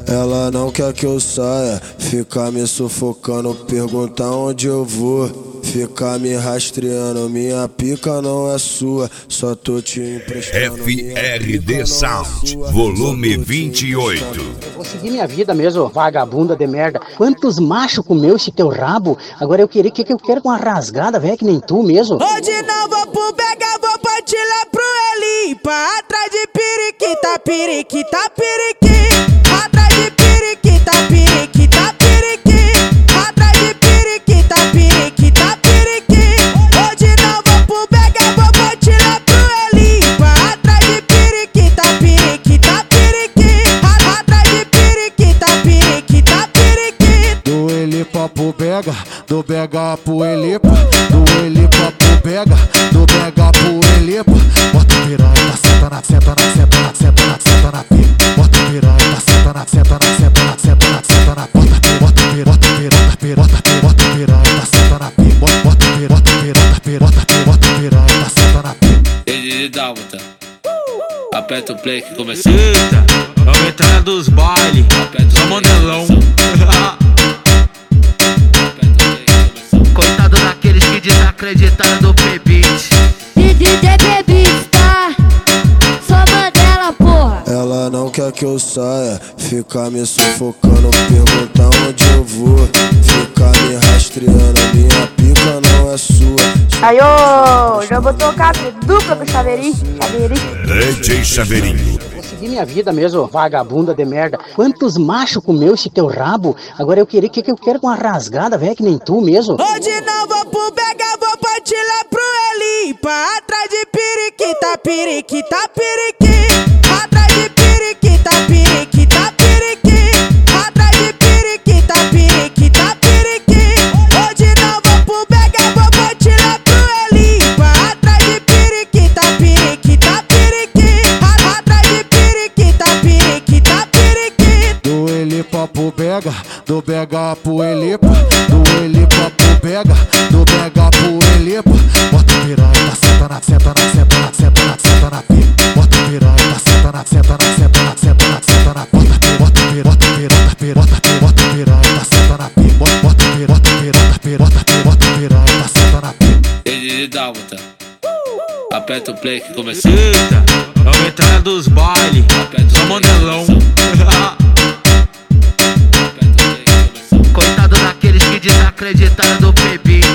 Ela não quer que eu saia, fica me sufocando, pergunta onde eu vou, fica me rastreando. Minha pica não é sua, só tô te emprestando. FRD Sound, volume 28. Eu vou seguir minha vida mesmo, vagabunda de merda. Quantos machos comeu esse teu rabo? Agora eu quero com uma rasgada, velho, que nem tu mesmo. Hoje não vou pro Bega, vou partir lá pro Elipa. Atrás de periquita, periquita, periquita. Atrás de periquita, periquita, periquita. Atrás de periquita, periquita, periquita. Hoje não vou pro Bega, vou partir lá pro Elipa. Atrás de periquita, periquita, periquita. Atrás de periquita, periquita, periquita. Do Elipa pro Bega, do Bega pro Elipa. Do Elipa pro Bega, do Bega pro Elipa. Bota piranha, senta na, senta na, senta na, senta na, senta na pica. Bota piranha, senta na, senta na, senta na, senta na, senta na. Bota piranha, bota piranha, senta na pica. Bota piranha, senta na pica. Ele Dálmata, aperta o play que começou. Eita, é o veterano dos bailes, só modelão. Coitado daqueles que desacreditaram do P-Beat. DJ P-Beat, tá? Só Mandela, porra. Ela não quer que eu saia, fica me sufocando, pergunta onde eu vou, fica me rastreando. Minha pica não é sua. Aí, ô, já vou tocar dupla com o Chaveirinho. DJ Chaveirinho. Vou seguir minha vida mesmo, vagabunda de merda. Quantos machos comeu esse teu rabo? Agora eu quero com uma rasgada, velho, que nem tu mesmo. Hoje não vou pro Bega, vou partir lá pro Elipa. Atrás de periquita, periquita, periquita. Atrás de periquita, periquita, periquita. Atrás de periquita, periquita, periquita. Hoje não vou pro Bega, vou partir lá pro Elipa. Atrás de periquita, periquita, periquita. Atrás de periquita, periquita, periquita. Do Elipa pro Bega, do Bega pro Elipa. Do Elipa pro Bega, do Bega pro Elipa. Bota piranha, senta na, senta na, senta na, senta na, senta na pica. Bota piranha, senta na, senta na, senta na, senta na, senta na. Bota piranha, senta na pica. Bota piranha, senta na pica. Ele Dálmata, aperta o play que começou. Eita, é o veterano dos bailes, só modelão. Coitado daqueles que desacreditaram do P-Beat.